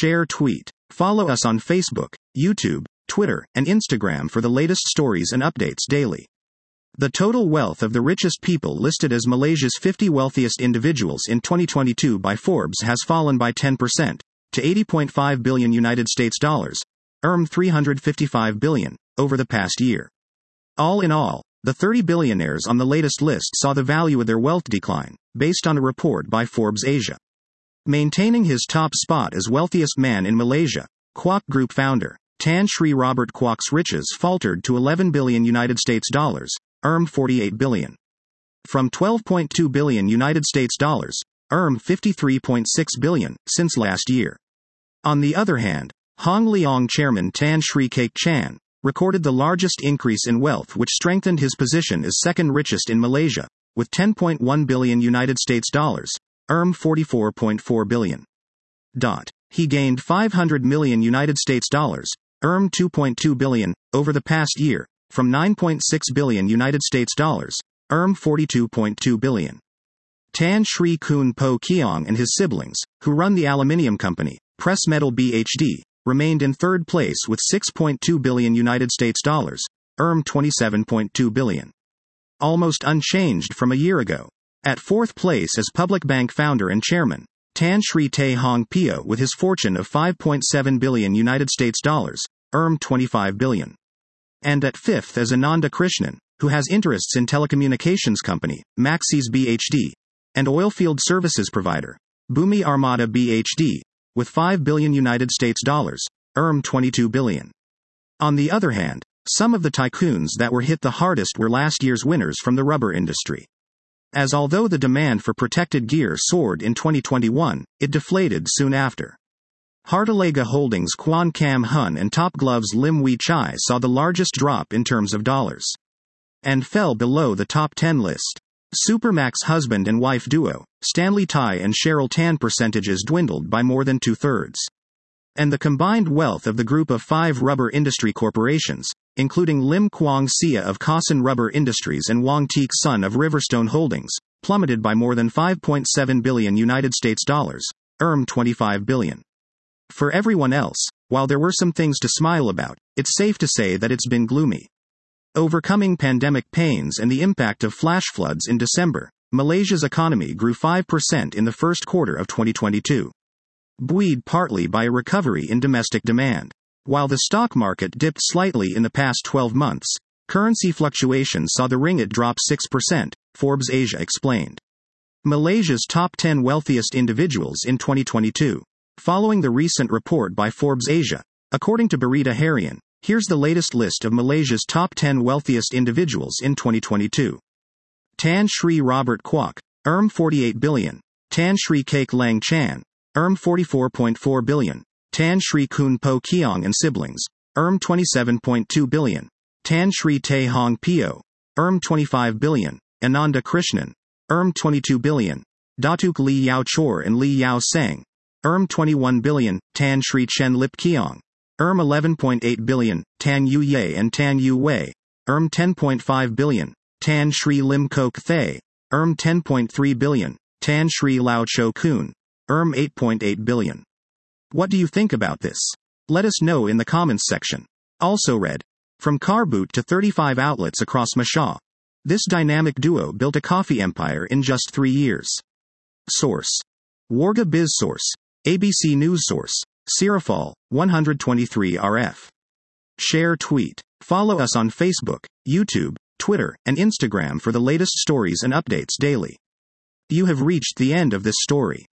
Share tweet. Follow us on Facebook, YouTube, Twitter, and Instagram for the latest stories and updates daily. The total wealth of the richest people listed as Malaysia's 50 wealthiest individuals in 2022 by Forbes has fallen by 10% to 80.5 billion United States dollars, $355 billion, over the past year. All in all, the 30 billionaires on the latest list saw the value of their wealth decline, based on a report by Forbes Asia. Maintaining his top spot as wealthiest man in Malaysia, Kwok Group founder Tan Sri Robert Kwok's riches faltered to 11 billion United States dollars, 48 billion. From 12.2 billion United States dollars, 53.6 billion, since last year. On the other hand, Hong Leong chairman Tan Sri Kek Chan recorded the largest increase in wealth, which strengthened his position as second richest in Malaysia, with 10.1 billion United States dollars, 44.4 billion. He gained 500 million United States dollars, 2.2 billion, over the past year, from 9.6 billion United States dollars, 42.2 billion. Tan Sri Kun Po Keong and his siblings, who run the aluminium company, Press Metal BHD, remained in third place with 6.2 billion United States dollars, 27.2 billion. Almost unchanged from a year ago. At fourth place as Public Bank founder and chairman, Tan Sri Tay Hong Pio with his fortune of 5.7 billion United States dollars, 25 billion. And at fifth as Ananda Krishnan, who has interests in telecommunications company, Maxis BHD, and oilfield services provider, Bumi Armada BHD, with 5 billion United States dollars, 22 billion. On the other hand, some of the tycoons that were hit the hardest were last year's winners from the rubber industry. As although the demand for protected gear soared in 2021, it deflated soon after. Hartalega Holdings Kwan Kam Hun and Top Gloves Lim Wee Chai saw the largest drop in terms of dollars, and fell below the top 10 list. Supermax husband and wife duo, Stanley Tai and Cheryl Tan percentages dwindled by more than 2/3. And the combined wealth of the group of 5 rubber industry corporations, including Lim Kwang Sia of Kasan Rubber Industries and Wang Teek Sun of Riverstone Holdings, plummeted by more than 5.7 billion United States dollars, 25 billion. For everyone else, while there were some things to smile about, it's safe to say that it's been gloomy. Overcoming pandemic pains and the impact of flash floods in December, Malaysia's economy grew 5% in the first quarter of 2022. Buoyed partly by a recovery in domestic demand. While the stock market dipped slightly in the past 12 months, currency fluctuations saw the ringgit drop 6%, Forbes Asia explained. Malaysia's top 10 wealthiest individuals in 2022. Following the recent report by Forbes Asia, according to Berita Harian, here's the latest list of Malaysia's top 10 wealthiest individuals in 2022. Tan Sri Robert Kwok, 48 billion. Tan Sri Kek Lang Chan, 44.4 billion. Tan Sri Kun Po Keong and siblings, 27.2 billion. Tan Sri Tay Hong Pio, 25 billion. Ananda Krishnan, 22 billion. Datuk Lee Yao Chor and Lee Yao Sang, 21 billion. Tan Sri Chen Lip Keong, 11.8 billion. Tan Yu Ye and Tan Yu Wei, 10.5 billion. Tan Sri Lim Kok Thay, 10.3 billion. Tan Sri Lao Cho Kun, 8.8 billion. What do you think about this? Let us know in the comments section. Also read. From car boot to 35 outlets across Mashaw. This dynamic duo built a coffee empire in just 3 years. Source. Warga Biz Source. ABC News Source. Sirafal, 123 RF. Share tweet. Follow us on Facebook, YouTube, Twitter, and Instagram for the latest stories and updates daily. You have reached the end of this story.